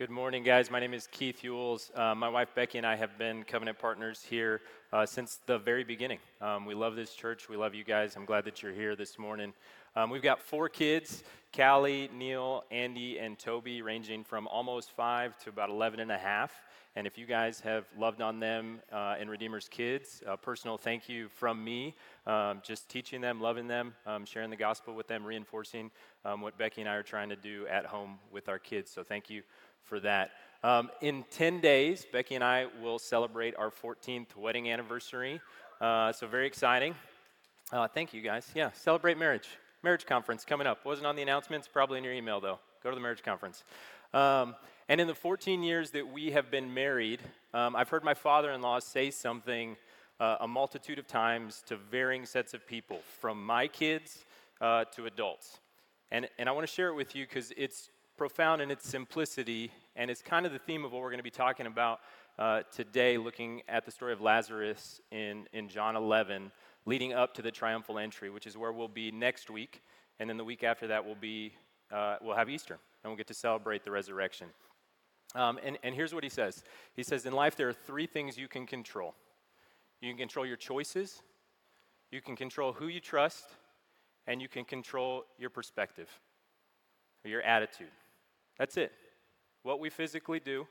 Good morning, guys. My name is Keith Ewells. My wife Becky and I have been covenant partners here since the very beginning. We love this church. We love you guys. I'm glad that you're here this morning. We've got 4 kids, Callie, Neil, Andy, and Toby, ranging from almost 5 to about 11 and a half. And if you guys have loved on them in Redeemer's Kids, a personal thank you from me, just teaching them, loving them, sharing the gospel with them, reinforcing what Becky and I are trying to do at home with our kids. So thank you for that. In 10 days, Becky and I will celebrate our 14th wedding anniversary. So very exciting. Thank you, guys. Yeah, celebrate marriage. Marriage conference coming up. Wasn't on the announcements, probably in your email, though. Go to the marriage conference. And in the 14 years that we have been married, I've heard my father-in-law say something a multitude of times to varying sets of people, from my kids to adults. And I want to share it with you because it's profound in its simplicity, and it's kind of the theme of what we're going to be talking about today, looking at the story of Lazarus in John 11, leading up to the triumphal entry, which is where we'll be next week, and then the week after that we'll have Easter, and we'll get to celebrate the resurrection. And here's what he says. He says, in life there are 3 things you can control. You can control your choices, you can control who you trust, and you can control your perspective, or your attitude. That's it. What we physically do,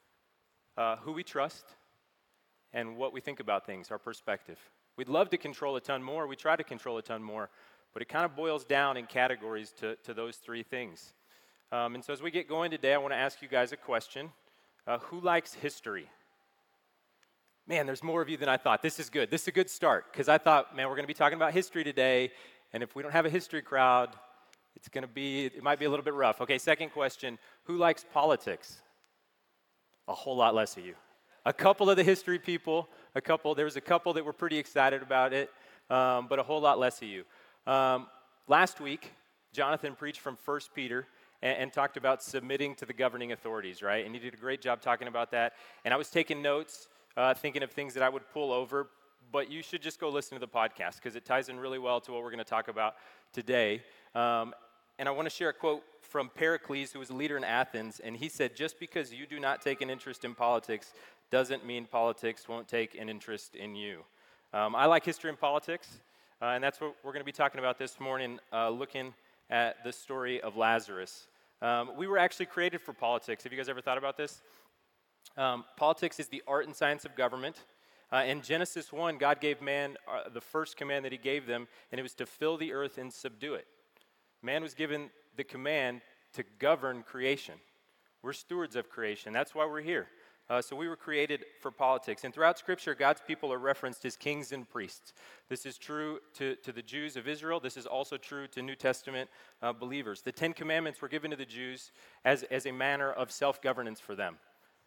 who we trust, and what we think about things, our perspective. We'd love to control a ton more. We try to control a ton more, but it kind of boils down in categories to those 3 things. And so as we get going today, I want to ask you guys a question. Who likes history? Man, there's more of you than I thought. This is good. This is a good start, because I thought, man, we're going to be talking about history today, and if we don't have a history crowd, it might be a little bit rough. Okay, second question, who likes politics? A whole lot less of you. A couple of the history people, there was a couple that were pretty excited about it, but a whole lot less of you. Last week, Jonathan preached from 1 Peter and talked about submitting to the governing authorities, right? And he did a great job talking about that. And I was taking notes, thinking of things that I would pull over, but you should just go listen to the podcast because it ties in really well to what we're going to talk about today. And I want to share a quote from Pericles, who was a leader in Athens, and he said, just because you do not take an interest in politics doesn't mean politics won't take an interest in you. I like history and politics, and that's what we're going to be talking about this morning, looking at the story of Lazarus. We were actually created for politics. Have you guys ever thought about this? Politics is the art and science of government. In Genesis 1, God gave man the first command that he gave them, and it was to fill the earth and subdue it. Man was given the command to govern creation. We're stewards of creation. That's why we're here. So we were created for politics. And throughout Scripture, God's people are referenced as kings and priests. This is true to the Jews of Israel. This is also true to New Testament believers. The 10 Commandments were given to the Jews as a manner of self-governance for them.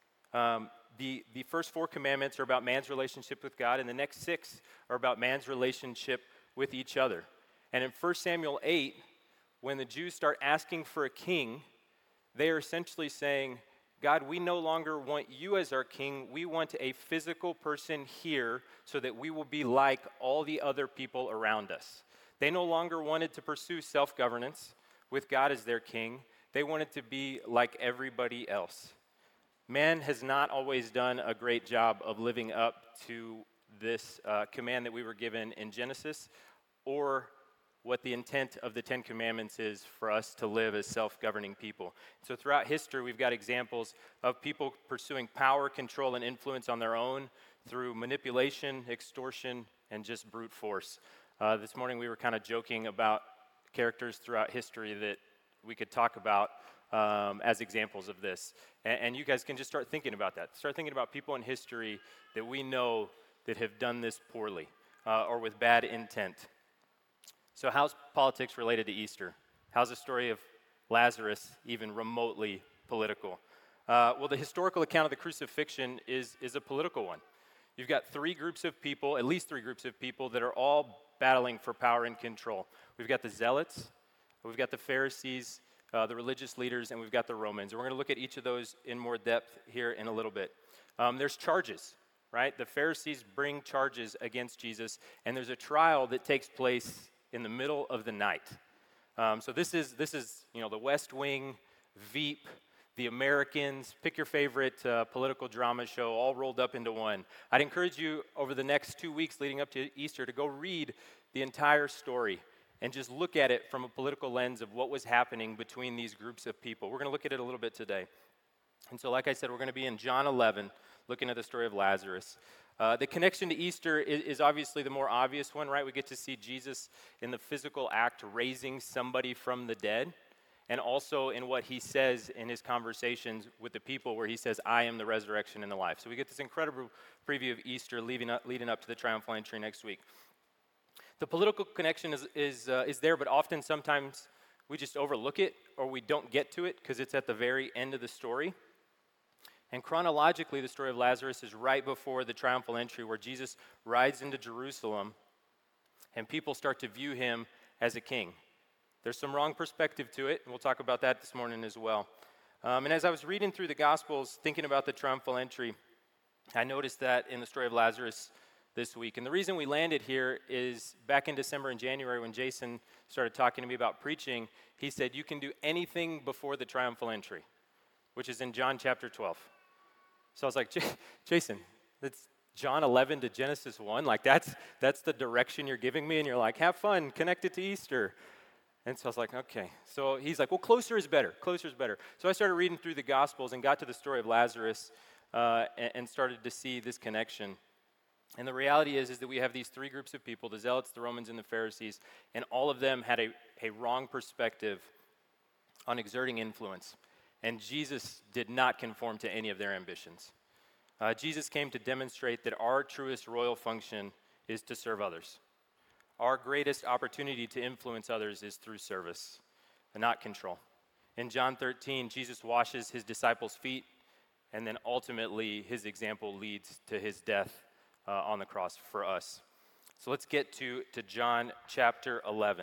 The first 4 commandments are about man's relationship with God, and the next 6 are about man's relationship with each other. And in 1 Samuel 8, when the Jews start asking for a king, they are essentially saying, God, we no longer want you as our king. We want a physical person here so that we will be like all the other people around us. They no longer wanted to pursue self-governance with God as their king. They wanted to be like everybody else. Man has not always done a great job of living up to this command that we were given in Genesis, or what the intent of the 10 Commandments is for us to live as self-governing people. So throughout history, we've got examples of people pursuing power, control, and influence on their own through manipulation, extortion, and just brute force. This morning we were kind of joking about characters throughout history that we could talk about as examples of this. And you guys can just start thinking about that. Start thinking about people in history that we know that have done this poorly or with bad intent. So how's politics related to Easter? How's the story of Lazarus even remotely political? Well, the historical account of the crucifixion is a political one. You've got 3 groups of people, at least 3 groups of people, that are all battling for power and control. We've got the Zealots, we've got the Pharisees, the religious leaders, and we've got the Romans. And we're going to look at each of those in more depth here in a little bit. There's charges, right? The Pharisees bring charges against Jesus, and there's a trial that takes place in the middle of the night. So this is the West Wing, Veep, The Americans, pick your favorite political drama show, all rolled up into one. I'd encourage you over the next 2 weeks leading up to Easter to go read the entire story and just look at it from a political lens of what was happening between these groups of people. We're going to look at it a little bit today. And so, like I said, we're going to be in John 11, looking at the story of Lazarus. The connection to Easter is obviously the more obvious one, right? We get to see Jesus in the physical act raising somebody from the dead, and also in what he says in his conversations with the people where he says, I am the resurrection and the life. So we get this incredible preview of Easter leading up to the triumphal entry next week. The political connection is there, but often sometimes we just overlook it or we don't get to it because it's at the very end of the story. And chronologically, the story of Lazarus is right before the triumphal entry where Jesus rides into Jerusalem and people start to view him as a king. There's some wrong perspective to it, and we'll talk about that this morning as well. And as I was reading through the Gospels, thinking about the triumphal entry, I noticed that in the story of Lazarus this week. And the reason we landed here is back in December and January when Jason started talking to me about preaching, he said, you can do anything before the triumphal entry, which is in John chapter 12. So I was like, Jason, that's John 11 to Genesis 1? Like that's the direction you're giving me? And you're like, have fun, connect it to Easter. And so I was like, okay. So he's like, well, closer is better. Closer is better. So I started reading through the Gospels and got to the story of Lazarus and started to see this connection. And the reality is that we have these three groups of people, the Zealots, the Romans, and the Pharisees, and all of them had a wrong perspective on exerting influence. And Jesus did not conform to any of their ambitions. Jesus came to demonstrate that our truest royal function is to serve others. Our greatest opportunity to influence others is through service and not control. In John 13, Jesus washes his disciples' feet, and then ultimately his example leads to his death on the cross for us. So let's get to John chapter 11.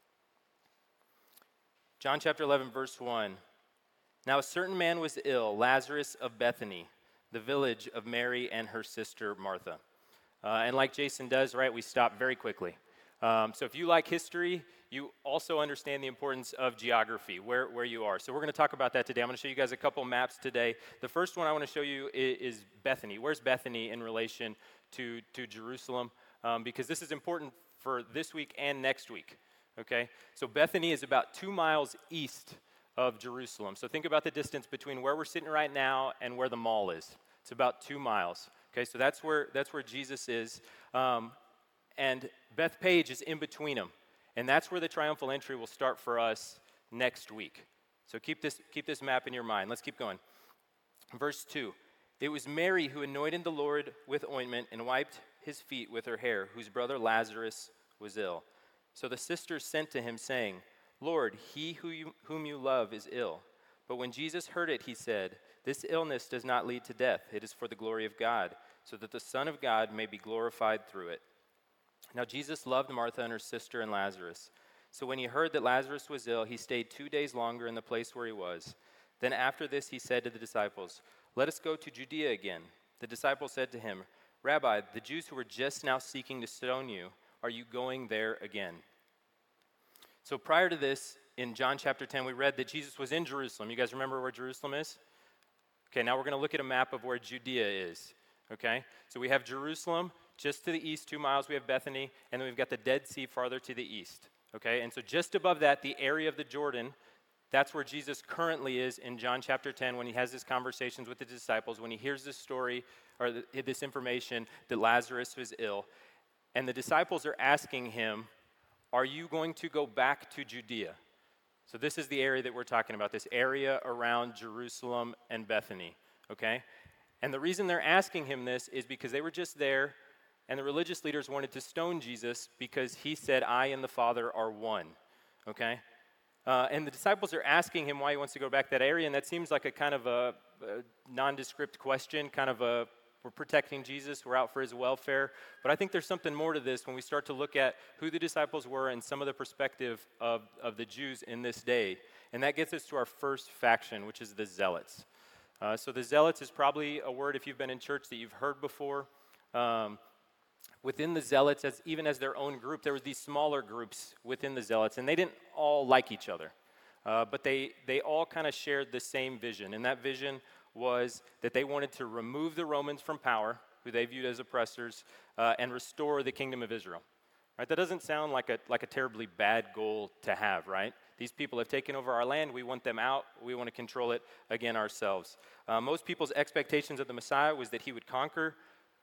John chapter 11, verse 1. Now a certain man was ill, Lazarus of Bethany, the village of Mary and her sister Martha. And like Jason does, right, we stop very quickly. So if you like history, you also understand the importance of geography, where you are. So we're going to talk about that today. I'm going to show you guys a couple maps today. The first one I want to show you is Bethany. Where's Bethany in relation to Jerusalem? Because this is important for this week and next week, okay? So Bethany is about 2 miles east of Jerusalem. So think about the distance between where we're sitting right now and where the mall is. It's about 2 miles, okay? So that's where Jesus is. And Bethpage is in between them. And that's where the triumphal entry will start for us next week. So keep this map in your mind. Let's keep going. Verse 2. It was Mary who anointed the Lord with ointment and wiped his feet with her hair, whose brother Lazarus was ill. So the sisters sent to him, saying, Lord, he whom you love is ill. But when Jesus heard it, he said, This illness does not lead to death. It is for the glory of God, so that the Son of God may be glorified through it. Now Jesus loved Martha and her sister and Lazarus. So when he heard that Lazarus was ill, he stayed 2 days longer in the place where he was. Then after this he said to the disciples, Let us go to Judea again. The disciples said to him, Rabbi, the Jews who were just now seeking to stone you, are you going there again? So prior to this, in John chapter 10, we read that Jesus was in Jerusalem. You guys remember where Jerusalem is? Okay, now we're going to look at a map of where Judea is. Okay, so we have Jerusalem. Just to the east, 2 miles, we have Bethany, and then we've got the Dead Sea farther to the east, okay? And so just above that, the area of the Jordan, that's where Jesus currently is in John chapter 10 when he has his conversations with the disciples, when he hears this story or this information that Lazarus was ill. And the disciples are asking him, are you going to go back to Judea? So this is the area that we're talking about, this area around Jerusalem and Bethany, okay? And the reason they're asking him this is because they were just there. And the religious leaders wanted to stone Jesus because he said, I and the Father are one, okay? And the disciples are asking him why he wants to go back to that area, and that seems like a kind of a nondescript question, kind of we're protecting Jesus, we're out for his welfare. But I think there's something more to this when we start to look at who the disciples were and some of the perspective of the Jews in this day. And that gets us to our first faction, which is the Zealots. So the Zealots is probably a word, if you've been in church, that you've heard before. Within the Zealots, even as their own group, there were these smaller groups within the Zealots, and they didn't all like each other. but they all kind of shared the same vision. And that vision was that they wanted to remove the Romans from power, who they viewed as oppressors, and restore the kingdom of Israel. Right? That doesn't sound like a terribly bad goal to have, right? These people have taken over our land. We want them out. We want to control it again ourselves. Most people's expectations of the Messiah was that he would conquer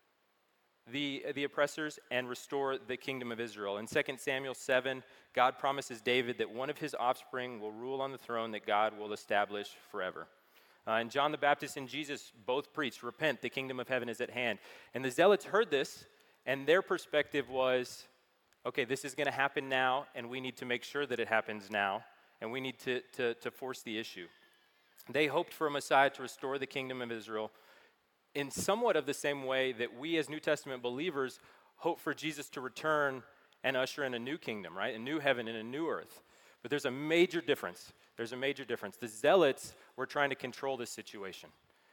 the oppressors and restore the kingdom of Israel. In 2 Samuel 7, God promises David that one of his offspring will rule on the throne that God will establish forever. And John the Baptist and Jesus both preached, repent, the kingdom of heaven is at hand. And the Zealots heard this, and their perspective was, okay, this is going to happen now, and we need to make sure that it happens now, and we need to force the issue. They hoped for a Messiah to restore the kingdom of Israel in somewhat of the same way that we as New Testament believers hope for Jesus to return and usher in a new kingdom, right? A new heaven and a new earth. But there's a major difference. There's a major difference. The Zealots were trying to control this situation.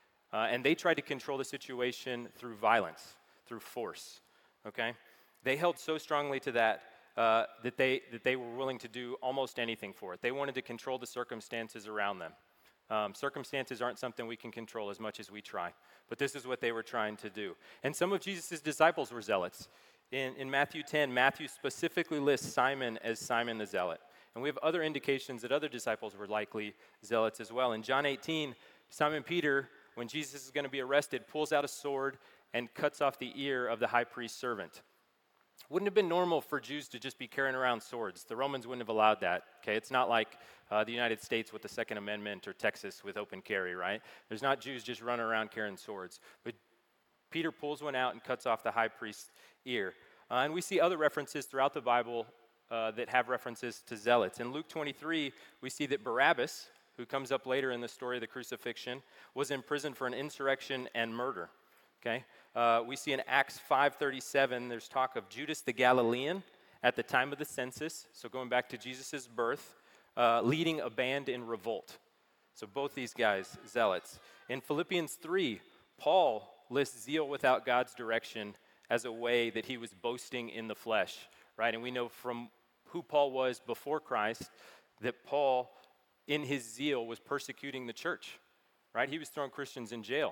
And they tried to control the situation through violence, through force, okay? They held so strongly to that that they were willing to do almost anything for it. They wanted to control the circumstances around them. Circumstances aren't something we can control as much as we try. But this is what they were trying to do. And some of Jesus' disciples were zealots. In Matthew 10, Matthew specifically lists Simon as Simon the Zealot. And we have other indications that other disciples were likely zealots as well. In John 18, Simon Peter, when Jesus is going to be arrested, pulls out a sword and cuts off the ear of the high priest's servant. Wouldn't have been normal for Jews to just be carrying around swords. The Romans wouldn't have allowed that. Okay, it's not like the United States with the Second Amendment or Texas with open carry, right? There's not Jews just running around carrying swords. But Peter pulls one out and cuts off the high priest's ear. And we see other references throughout the Bible that have references to zealots. In Luke 23, we see that Barabbas, who comes up later in the story of the crucifixion, was imprisoned for an insurrection and murder. Okay, we see in Acts 5:37, there's talk of Judas the Galilean at the time of the census, so going back to Jesus' birth, leading a band in revolt. So both these guys, zealots. In Philippians 3, Paul lists zeal without God's direction as a way that he was boasting in the flesh, right? And we know from who Paul was before Christ that Paul, in his zeal, was persecuting the church, right? He was throwing Christians in jail.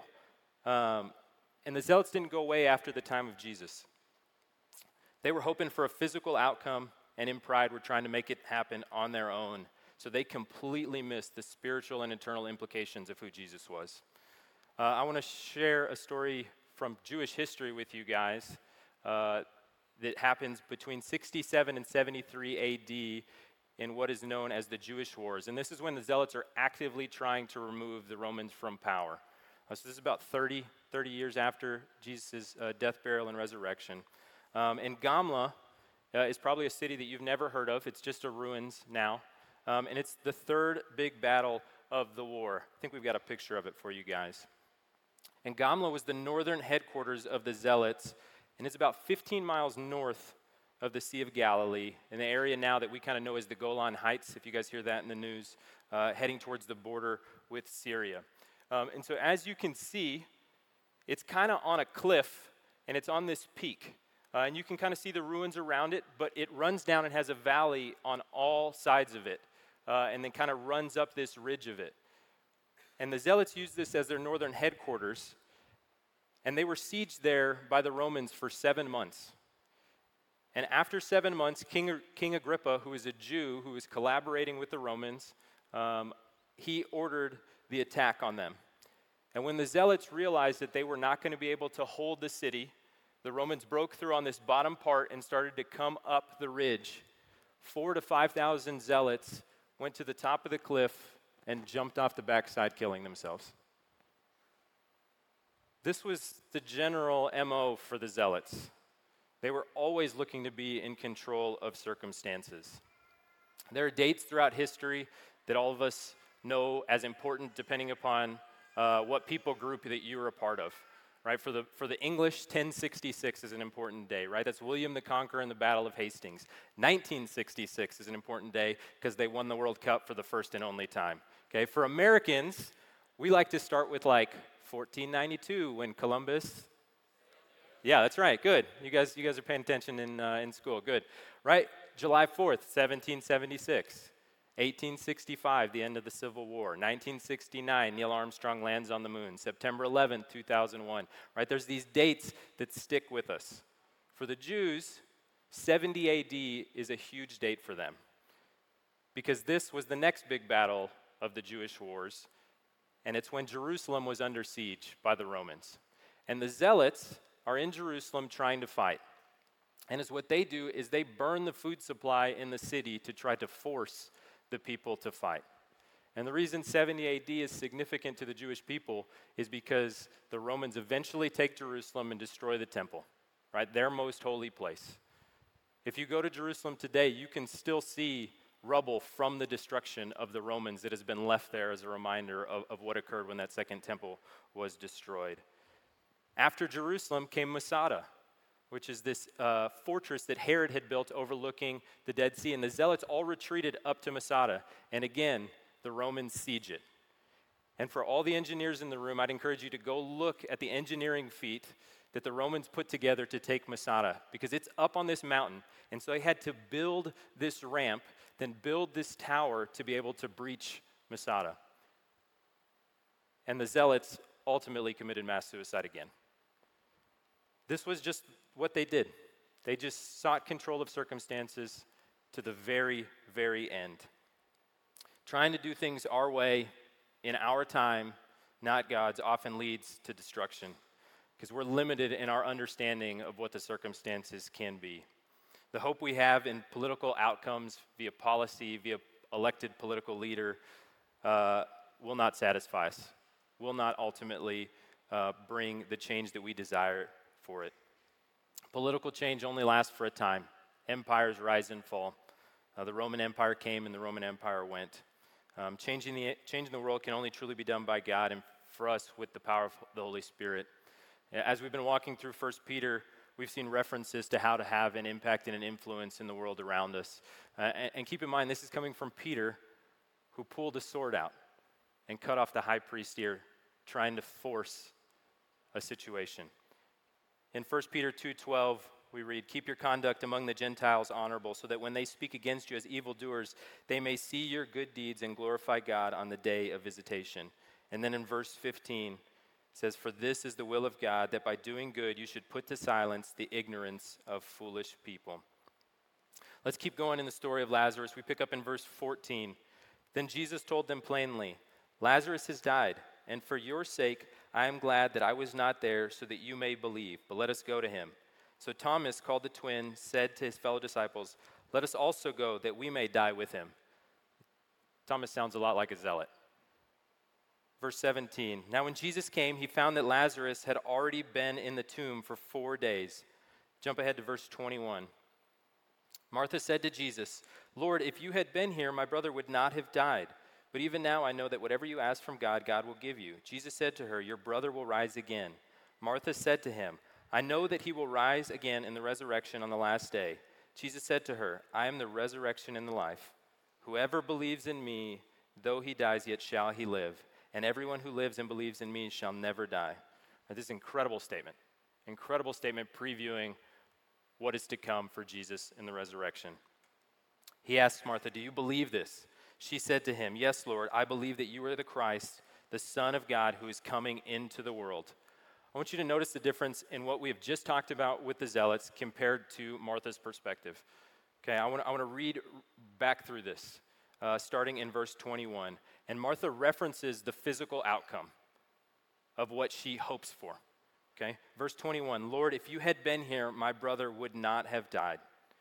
And the zealots didn't go away after the time of Jesus. They were hoping for a physical outcome, and in pride were trying to make it happen on their own. So they completely missed the spiritual and eternal implications of who Jesus was. I want to share a story from Jewish history with you guys that happens between 67 and 73 AD in what is known as the Jewish Wars. And this is when the zealots are actively trying to remove the Romans from power. So this is about 30 years after Jesus' death, burial, and resurrection. And Gamla is probably a city that you've never heard of. It's just a ruins now. And it's the third big battle of the war. I think we've got a picture of it for you guys. And Gamla was the northern headquarters of the Zealots, and it's about 15 miles north of the Sea of Galilee, in the area now that we kind of know as the Golan Heights, if you guys hear that in the news, heading towards the border with Syria. And so as you can see, it's kind of on a cliff, and it's on this peak. And you can kind of see the ruins around it, but it runs down and has a valley on all sides of it, and then kind of runs up this ridge of it. And the Zealots used this as their northern headquarters, and they were sieged there by the Romans for 7 months. And after 7 months, King Agrippa, who is a Jew who was collaborating with the Romans, he ordered the attack on them. And when the Zealots realized that they were not going to be able to hold the city, the Romans broke through on this bottom part and started to come up the ridge. 4,000 to 5,000 Zealots went to the top of the cliff and jumped off the backside, killing themselves. This was the general MO for the Zealots. They were always looking to be in control of circumstances. There are dates throughout history that all of us know as important depending upon what people group that you're a part of. Right, for the English, 1066 is an important day, right? That's William the Conqueror and the Battle of Hastings. 1966 is an important day because they won the World Cup for the first and only time. Okay, for Americans, we like to start with like 1492 when Columbus. Yeah, that's right. Good. You guys are paying attention in school. Good. Right? July 4th, 1776. 1865, the end of the Civil War. 1969, Neil Armstrong lands on the moon. September 11th, 2001. Right? There's these dates that stick with us. For the Jews, 70 AD is a huge date for them because this was the next big battle of the Jewish wars, and it's when Jerusalem was under siege by the Romans. And the Zealots are in Jerusalem trying to fight. And it's what they do is they burn the food supply in the city to try to force the people to fight. And the reason 70 AD is significant to the Jewish people is because the Romans eventually take Jerusalem and destroy the temple, right? Their most holy place. If you go to Jerusalem today, you can still see rubble from the destruction of the Romans that has been left there as a reminder of what occurred when that second temple was destroyed. After Jerusalem came Masada, which is this fortress that Herod had built overlooking the Dead Sea. And the Zealots all retreated up to Masada. And again, the Romans siege it. And for all the engineers in the room, I'd encourage you to go look at the engineering feat that the Romans put together to take Masada, because it's up on this mountain. And so they had to build this ramp, then build this tower to be able to breach Masada. And the Zealots ultimately committed mass suicide again. This was just what they did. They just sought control of circumstances to the very, very end. Trying to do things our way, in our time, not God's, often leads to destruction because we're limited in our understanding of what the circumstances can be. The hope we have in political outcomes via policy, via elected political leader, will not satisfy us, will not ultimately bring the change that we desire for it. Political change only lasts for a time. Empires rise and fall. The Roman Empire came and the Roman Empire went. Changing the world can only truly be done by God and for us with the power of the Holy Spirit. As we've been walking through 1 Peter, we've seen references to how to have an impact and an influence in the world around us. And keep in mind, this is coming from Peter, who pulled a sword out and cut off the high priest's ear, trying to force a situation. In 1 Peter 2:12, we read, "Keep your conduct among the Gentiles honorable, so that when they speak against you as evildoers, they may see your good deeds and glorify God on the day of visitation." And then in verse 15, it says, "For this is the will of God, that by doing good you should put to silence the ignorance of foolish people." Let's keep going in the story of Lazarus. We pick up in verse 14. "Then Jesus told them plainly, 'Lazarus has died, and for your sake I am glad that I was not there, so that you may believe. But let us go to him.' So Thomas, called the twin, said to his fellow disciples, 'Let us also go, that we may die with him.'" Thomas sounds a lot like a zealot. Verse 17, "Now when Jesus came, he found that Lazarus had already been in the tomb for 4 days." Jump ahead to verse 21. "Martha said to Jesus, 'Lord, if you had been here, my brother would not have died. But even now I know that whatever you ask from God, God will give you.' Jesus said to her, 'Your brother will rise again.' Martha said to him, 'I know that he will rise again in the resurrection on the last day.' Jesus said to her, 'I am the resurrection and the life. Whoever believes in me, though he dies, yet shall he live. And everyone who lives and believes in me shall never die.'" Now, this is an incredible statement previewing what is to come for Jesus in the resurrection. He asked Martha, "Do you believe this?" She said to him, "Yes, Lord, I believe that you are the Christ, the Son of God, who is coming into the world." I want you to notice the difference in what we have just talked about with the Zealots compared to Martha's perspective. Okay, I want to read back through this, starting in verse 21. And Martha references the physical outcome of what she hopes for. Okay, verse 21, "Lord, if you had been here, my brother would not have died."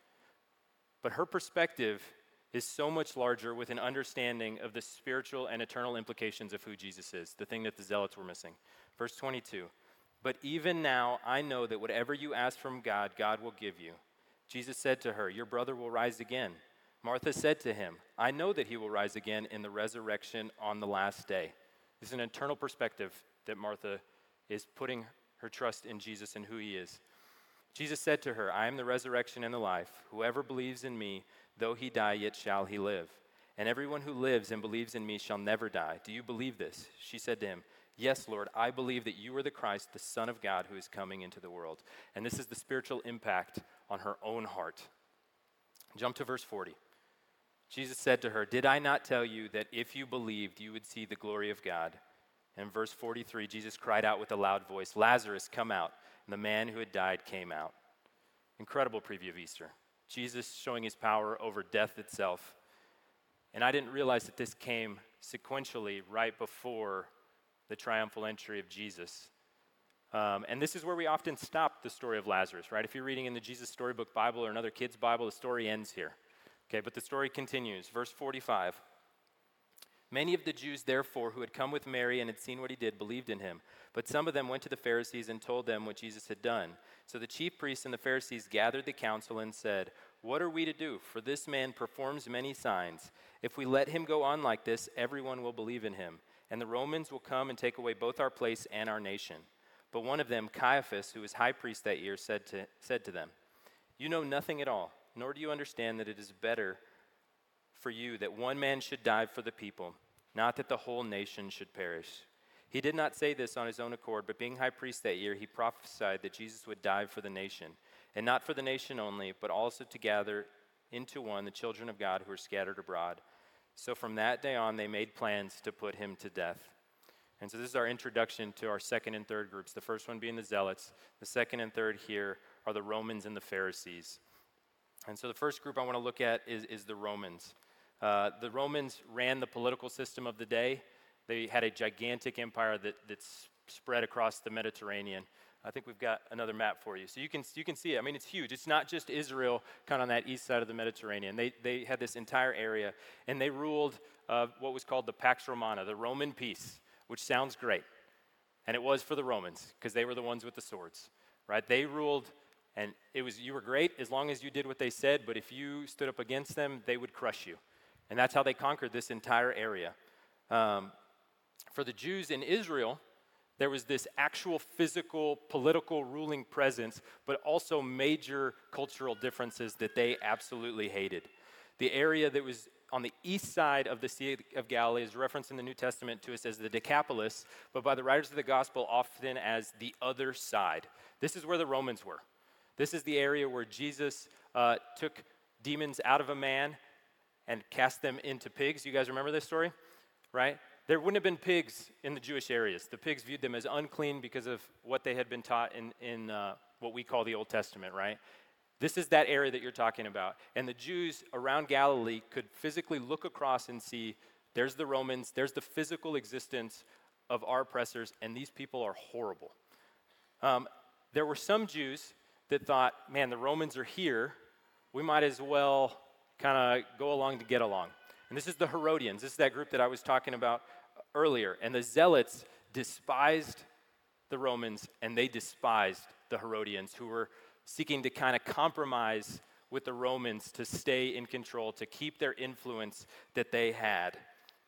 But her perspective is so much larger with an understanding of the spiritual and eternal implications of who Jesus is, the thing that the Zealots were missing. Verse 22, "But even now I know that whatever you ask from God, God will give you." Jesus said to her, "Your brother will rise again." Martha said to him, "I know that he will rise again in the resurrection on the last day." This is an eternal perspective that Martha is putting her trust in Jesus and who he is. Jesus said to her, "I am the resurrection and the life. Whoever believes in me, though he die, yet shall he live. And everyone who lives and believes in me shall never die. Do you believe this?" She said to him, "Yes, Lord, I believe that you are the Christ, the Son of God, who is coming into the world." And this is the spiritual impact on her own heart. Jump to verse 40. Jesus said to her, "Did I not tell you that if you believed, you would see the glory of God?" And in verse 43, Jesus cried out with a loud voice, "Lazarus, come out." And the man who had died came out. Incredible preview of Easter. Jesus showing his power over death itself. And I didn't realize that this came sequentially right before the triumphal entry of Jesus. And this is where we often stop the story of Lazarus, right? If you're reading in the Jesus Storybook Bible or another kid's Bible, the story ends here. Okay, but the story continues. Verse 45. Many of the Jews, therefore, who had come with Mary and had seen what he did, believed in him. But some of them went to the Pharisees and told them what Jesus had done. So the chief priests and the Pharisees gathered the council and said, "What are we to do? For this man performs many signs. If we let him go on like this, everyone will believe in him. And the Romans will come and take away both our place and our nation." But one of them, Caiaphas, who was high priest that year, said to them, "You know nothing at all, nor do you understand that it is better for you that one man should die for the people, not that the whole nation should perish." He did not say this on his own accord, but being high priest that year, he prophesied that Jesus would die for the nation, and not for the nation only, but also to gather into one the children of God who are scattered abroad. So from that day on, they made plans to put him to death. And so this is our introduction to our second and third groups, the first one being the Zealots. The second and third here are the Romans and the Pharisees. And so the first group I want to look at is the Romans. The Romans ran the political system of the day. They had a gigantic empire that's spread across the Mediterranean. I think we've got another map for you. So you can see it. I mean, it's huge. It's not just Israel kind of on that east side of the Mediterranean. They had this entire area, and they ruled what was called the Pax Romana, the Roman peace, which sounds great. And it was for the Romans, because they were the ones with the swords, right? They ruled, and you were great as long as you did what they said, but if you stood up against them, they would crush you. And that's how they conquered this entire area. For the Jews in Israel, there was this actual physical, political ruling presence, but also major cultural differences that they absolutely hated. The area that was on the east side of the Sea of Galilee is referenced in the New Testament to us as the Decapolis, but by the writers of the gospel often as the other side. This is where the Romans were. This is the area where Jesus took demons out of a man and cast them into pigs. You guys remember this story, right? There wouldn't have been pigs in the Jewish areas. The pigs viewed them as unclean because of what they had been taught in what we call the Old Testament, right? This is that area that you're talking about. And the Jews around Galilee could physically look across and see, there's the Romans, there's the physical existence of our oppressors, and these people are horrible. There were some Jews that thought, man, the Romans are here, we might as well kind of go along to get along. And this is the Herodians. This is that group that I was talking about earlier. And the Zealots despised the Romans, and they despised the Herodians, who were seeking to kind of compromise with the Romans to stay in control, to keep their influence that they had.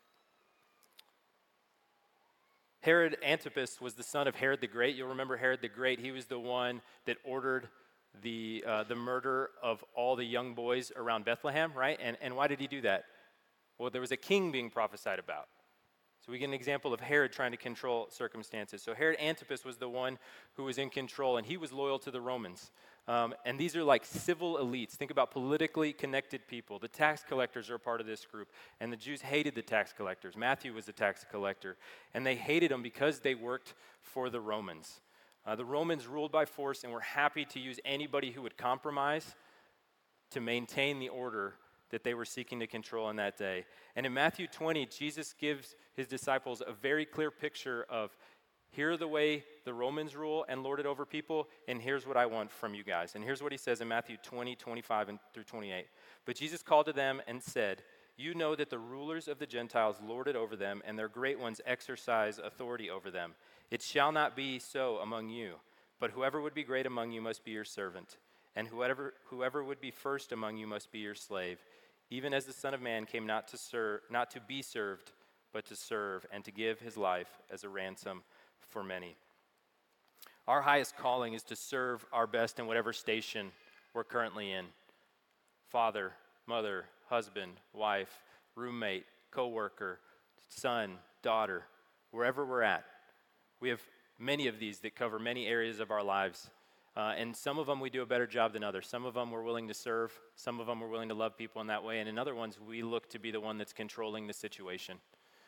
Herod Antipas was the son of Herod the Great. You'll remember Herod the Great. He was the one that ordered the murder of all the young boys around Bethlehem, right? And why did he do that? Well, there was a king being prophesied about. So we get an example of Herod trying to control circumstances. So Herod Antipas was the one who was in control, and he was loyal to the Romans. And these are like civil elites. Think about politically connected people. The tax collectors are a part of this group, and the Jews hated the tax collectors. Matthew was a tax collector, and they hated them because they worked for the Romans. The Romans ruled by force and were happy to use anybody who would compromise to maintain the order that they were seeking to control in that day. And in Matthew 20, Jesus gives his disciples a very clear picture of, here are the way the Romans rule and lord it over people, and here's what I want from you guys. And here's what he says in Matthew 20, 25 and through 28. But Jesus called to them and said, "You know that the rulers of the Gentiles lord it over them, and their great ones exercise authority over them. It shall not be so among you, but whoever would be great among you must be your servant, and whoever would be first among you must be your slave. Even as the Son of Man came not to be served, but to serve, and to give his life as a ransom for many." Our highest calling is to serve our best in whatever station we're currently in. Father, mother, husband, wife, roommate, coworker, son, daughter, wherever we're at. We have many of these that cover many areas of our lives. And some of them we do a better job than others. Some of them we're willing to serve. Some of them we're willing to love people in that way. And in other ones, we look to be the one that's controlling the situation.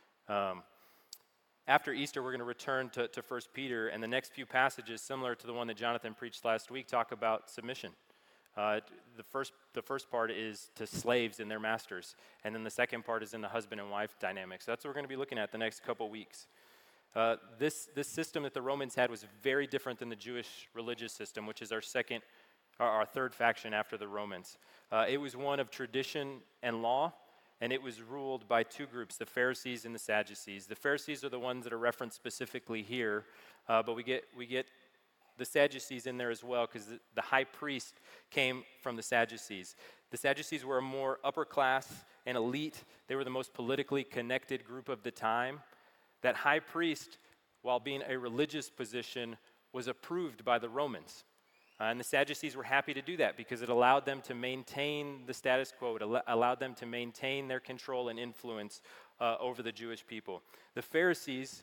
After Easter, we're going to return to 1 Peter, and the next few passages, similar to the one that Jonathan preached last week, talk about submission. The first part is to slaves and their masters, and then the second part is in the husband and wife dynamic. So that's what we're going to be looking at the next couple weeks. This system that the Romans had was very different than the Jewish religious system, which is our third faction after the Romans. It was one of tradition and law, and it was ruled by two groups, the Pharisees and the Sadducees. The Pharisees are the ones that are referenced specifically here, but we get the Sadducees in there as well, because the high priest came from the Sadducees. The Sadducees were a more upper class and elite. They were the most politically connected group of the time. That high priest, while being a religious position, was approved by the Romans. And the Sadducees were happy to do that because it allowed them to maintain the status quo. It allowed them to maintain their control and influence over the Jewish people. The Pharisees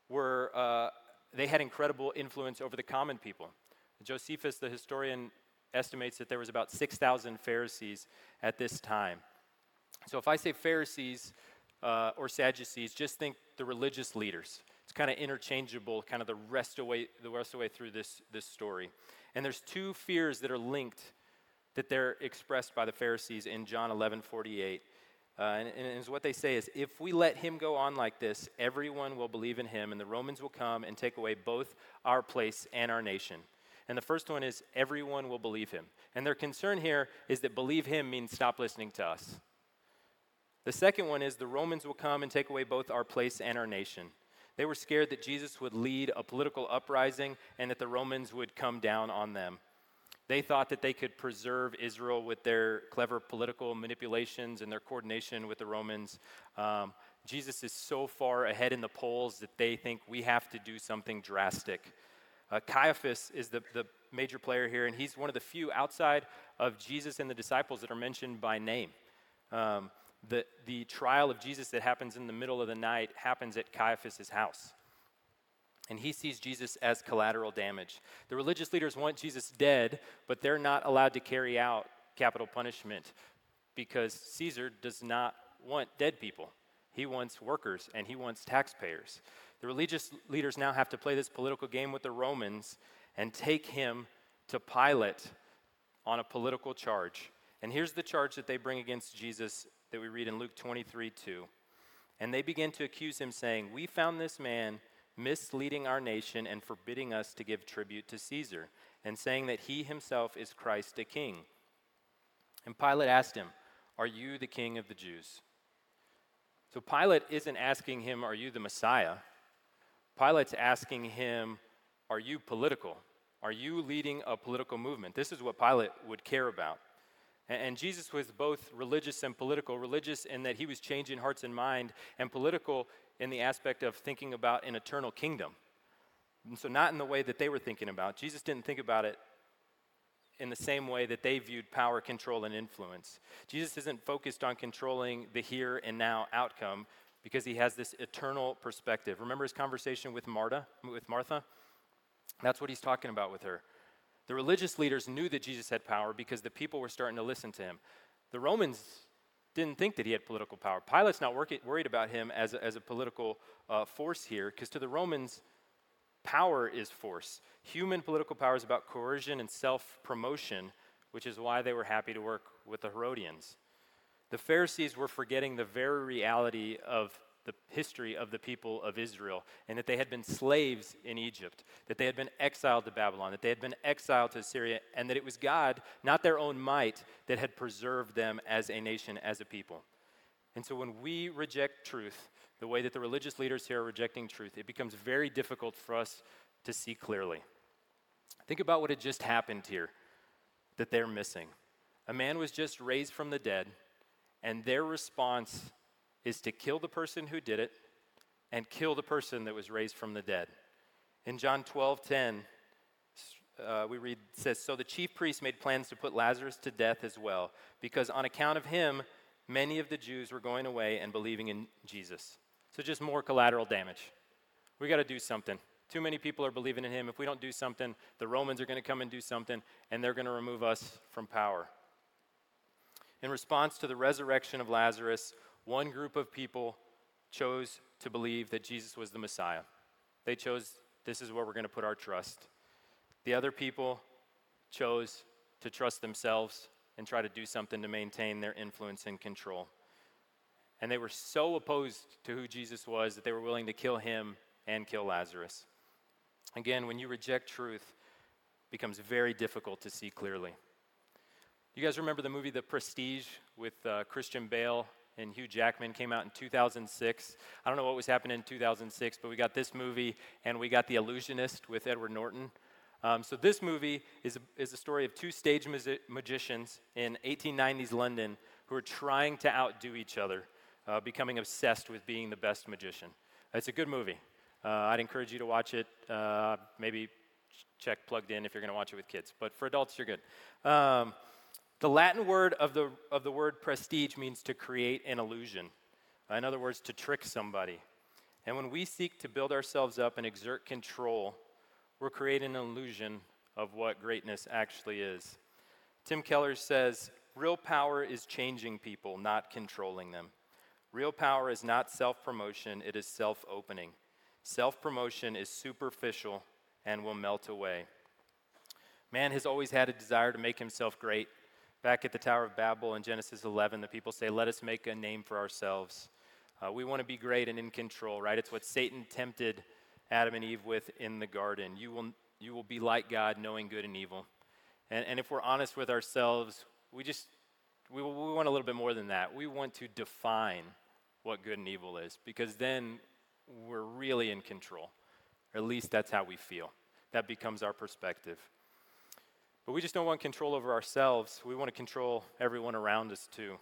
they had incredible influence over the common people. Josephus, the historian, estimates that there was about 6,000 Pharisees at this time. So if I say Pharisees or Sadducees, just think the religious leaders. It's kind of interchangeable, kind of the rest of the way through this story. And there's two fears that are linked, that they're expressed by the Pharisees in John 11:48. And what they say is, if we let him go on like this, everyone will believe in him, and the Romans will come and take away both our place and our nation. And the first one is, everyone will believe him. And their concern here is that believe him means stop listening to us. The second one is, the Romans will come and take away both our place and our nation. They were scared that Jesus would lead a political uprising and that the Romans would come down on them. They thought that they could preserve Israel with their clever political manipulations and their coordination with the Romans. Jesus is so far ahead in the polls that they think we have to do something drastic. Caiaphas is the major player here, and he's one of the few outside of Jesus and the disciples that are mentioned by name. The trial of Jesus that happens in the middle of the night happens at Caiaphas' house. And he sees Jesus as collateral damage. The religious leaders want Jesus dead, but they're not allowed to carry out capital punishment because Caesar does not want dead people. He wants workers and he wants taxpayers. The religious leaders now have to play this political game with the Romans and take him to Pilate on a political charge. And here's the charge that they bring against Jesus that we read in Luke 23:2. And they begin to accuse him, saying, "We found this man misleading our nation and forbidding us to give tribute to Caesar, and saying that he himself is Christ a king." And Pilate asked him, "Are you the king of the Jews?" So Pilate isn't asking him, "Are you the Messiah?" Pilate's asking him, "Are you political? Are you leading a political movement?" This is what Pilate would care about. And Jesus was both religious and political. Religious in that he was changing hearts and mind, and political in the aspect of thinking about an eternal kingdom. And so not in the way that they were thinking about. Jesus didn't think about it in the same way that they viewed power, control, and influence. Jesus isn't focused on controlling the here and now outcome because he has this eternal perspective. Remember his conversation with Martha? That's what he's talking about with her. The religious leaders knew that Jesus had power because the people were starting to listen to him. The Romans didn't think that he had political power. Pilate's not worried about him as a political force here, because to the Romans, power is force. Human political power is about coercion and self-promotion, which is why they were happy to work with the Herodians. The Pharisees were forgetting the very reality of the history of the people of Israel, and that they had been slaves in Egypt, that they had been exiled to Babylon, that they had been exiled to Assyria, and that it was God, not their own might, that had preserved them as a nation, as a people. And so when we reject truth, the way that the religious leaders here are rejecting truth, it becomes very difficult for us to see clearly. Think about what had just happened here that they're missing. A man was just raised from the dead, and their response is to kill the person who did it and kill the person that was raised from the dead. In John 12:10, we read, it says, "So the chief priests made plans to put Lazarus to death as well, because on account of him, many of the Jews were going away and believing in Jesus." So just more collateral damage. We got to do something too many people are believing in him. If we don't do something, the Romans are going to come and do something, and they're going to remove us from power. In response to the resurrection of Lazarus, one group of people chose to believe that Jesus was the Messiah. They chose, this is where we're going to put our trust. The other people chose to trust themselves and try to do something to maintain their influence and control. And they were so opposed to who Jesus was that they were willing to kill him and kill Lazarus. Again, when you reject truth, it becomes very difficult to see clearly. You guys remember the movie The Prestige with Christian Bale and Hugh Jackman? Came out in 2006. I don't know what was happening in 2006, but we got this movie and we got The Illusionist with Edward Norton. So this movie is a story of two stage magicians in 1890s London who are trying to outdo each other, becoming obsessed with being the best magician. It's a good movie. I'd encourage you to watch it. Maybe check Plugged In if you're going to watch it with kids. But for adults, you're good. The Latin word of the word prestige means to create an illusion. In other words, to trick somebody. And when we seek to build ourselves up and exert control, we're creating an illusion of what greatness actually is. Tim Keller says, real power is changing people, not controlling them. Real power is not self-promotion, it is self-opening. Self-promotion is superficial and will melt away. Man has always had a desire to make himself great. Back at the Tower of Babel in Genesis 11, the people say, let us make a name for ourselves. We want to be great and in control, right? It's what Satan tempted Adam and Eve with in the garden. You will be like God, knowing good and evil. And if we're honest with ourselves, we want a little bit more than that. We want to define what good and evil is, because then we're really in control. Or at least that's how we feel. That becomes our perspective. But we just don't want control over ourselves. We want to control everyone around us too.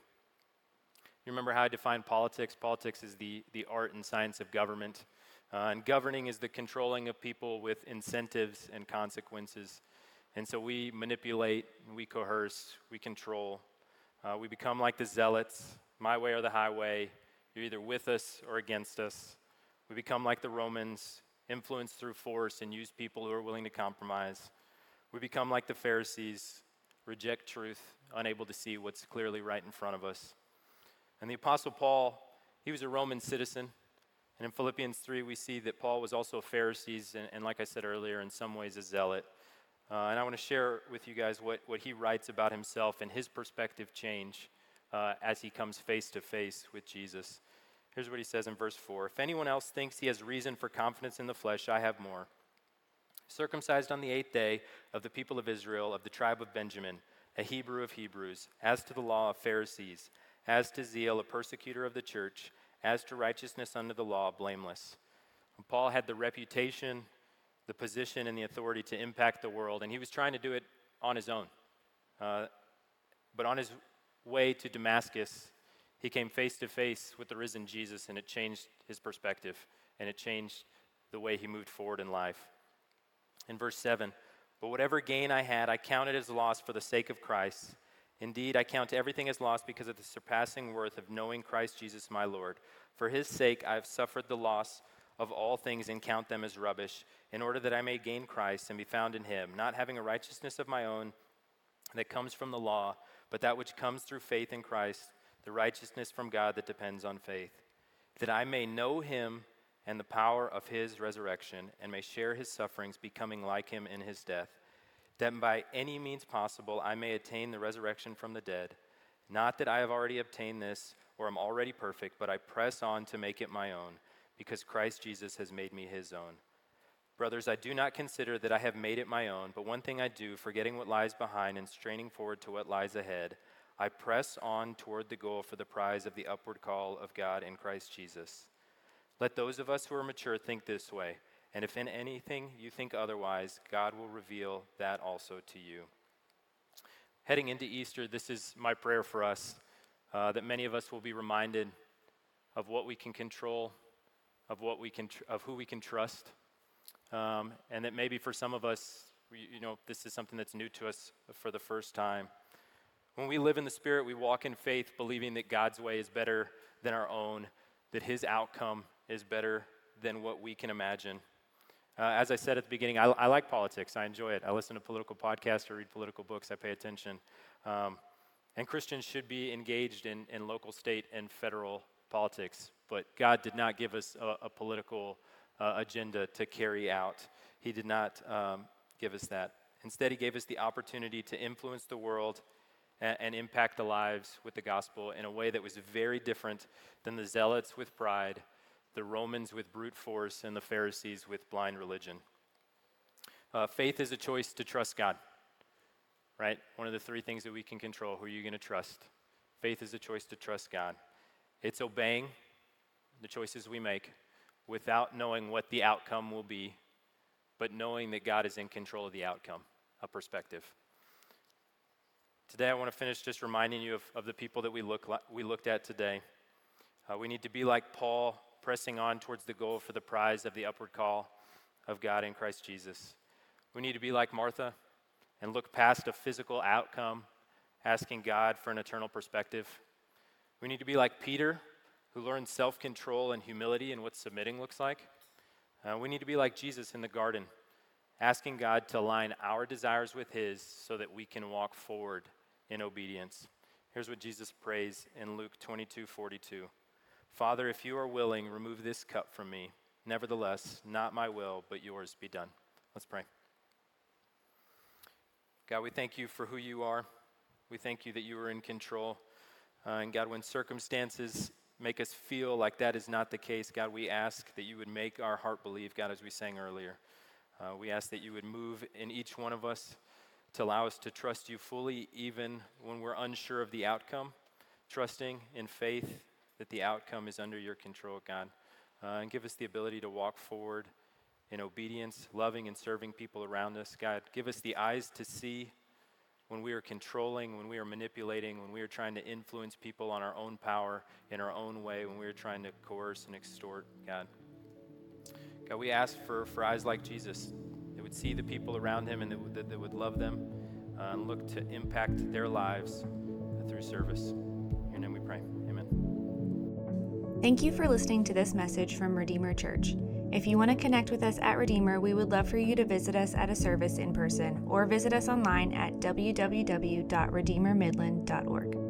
You remember how I defined politics? Politics is the art and science of government. And governing is the controlling of people with incentives and consequences. And so we manipulate, we coerce, we control. We become like the zealots, my way or the highway. You're either with us or against us. We become like the Romans, influenced through force and use people who are willing to compromise. We become like the Pharisees, reject truth, unable to see what's clearly right in front of us. And the Apostle Paul, he was a Roman citizen. And in Philippians 3, we see that Paul was also a Pharisee, and like I said earlier, in some ways a zealot. And I want to share with you guys what he writes about himself and his perspective change as he comes face to face with Jesus. Here's what he says in verse 4. If anyone else thinks he has reason for confidence in the flesh, I have more. Circumcised on the 8th day of the people of Israel, of the tribe of Benjamin, a Hebrew of Hebrews, as to the law of Pharisees, as to zeal, a persecutor of the church, as to righteousness under the law, blameless. And Paul had the reputation, the position, and the authority to impact the world, and he was trying to do it on his own. But on his way to Damascus, he came face to face with the risen Jesus, and it changed his perspective, and it changed the way he moved forward in life. In verse 7, but whatever gain I had, I counted as loss for the sake of Christ. Indeed, I count everything as loss because of the surpassing worth of knowing Christ Jesus my Lord. For his sake I have suffered the loss of all things and count them as rubbish, in order that I may gain Christ and be found in him, not having a righteousness of my own that comes from the law, but that which comes through faith in Christ, the righteousness from God that depends on faith, that I may know him and the power of his resurrection, and may share his sufferings, becoming like him in his death, that by any means possible I may attain the resurrection from the dead. Not that I have already obtained this, or am already perfect, but I press on to make it my own, because Christ Jesus has made me his own. Brothers, I do not consider that I have made it my own, but one thing I do, forgetting what lies behind and straining forward to what lies ahead, I press on toward the goal for the prize of the upward call of God in Christ Jesus. Let those of us who are mature think this way, and if in anything you think otherwise, God will reveal that also to you. Heading into Easter, this is my prayer for us, that many of us will be reminded of what we can control, of who we can trust, and that maybe for some of us, this is something that's new to us for the first time. When we live in the Spirit, we walk in faith, believing that God's way is better than our own, that his outcome is better than what we can imagine. As I said at the beginning, I like politics. I enjoy it. I listen to political podcasts or read political books. I pay attention. And Christians should be engaged in local, state, and federal politics. But God did not give us a political agenda to carry out. He did not give us that. Instead, he gave us the opportunity to influence the world and impact the lives with the gospel in a way that was very different than the Zealots with pride, the Romans with brute force, and the Pharisees with blind religion. Faith is a choice to trust God, right? One of the three things that we can control. Who are you going to trust? Faith is a choice to trust God. It's obeying the choices we make without knowing what the outcome will be, but knowing that God is in control of the outcome, a perspective. Today I want to finish just reminding you of the people that we looked at today. We need to be like Paul, pressing on towards the goal for the prize of the upward call of God in Christ Jesus. We need to be like Martha and look past a physical outcome, asking God for an eternal perspective. We need to be like Peter, who learned self-control and humility and what submitting looks like. We need to be like Jesus in the garden, asking God to align our desires with his so that we can walk forward in obedience. Here's what Jesus prays in Luke 22:42. Father, if you are willing, remove this cup from me. Nevertheless, not my will, but yours be done. Let's pray. God, we thank you for who you are. We thank you that you are in control. And God, when circumstances make us feel like that is not the case, God, we ask that you would make our heart believe, God, as we sang earlier. We ask that you would move in each one of us to allow us to trust you fully, even when we're unsure of the outcome, trusting in faith that the outcome is under your control, God. And give us the ability to walk forward in obedience, loving and serving people around us. God, give us the eyes to see when we are controlling, when we are manipulating, when we are trying to influence people on our own power, in our own way, when we are trying to coerce and extort, God. God, we ask for eyes like Jesus that would see the people around him and that would love them and look to impact their lives through service. In your name we pray. Amen. Thank you for listening to this message from Redeemer Church. If you want to connect with us at Redeemer, we would love for you to visit us at a service in person or visit us online at www.redeemermidland.org.